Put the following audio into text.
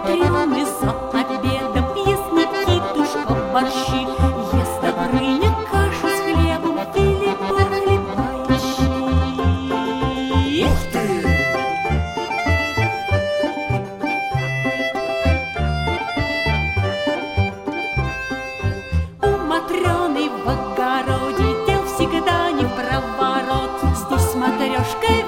Матрёны за обедом ест Никитушка борщи, ест Добрыня кашу с хлебом, Филиппа хлеба и щи. Ух ты! У Матрёны в огороде дел всегда не в проворот. Здесь матрешка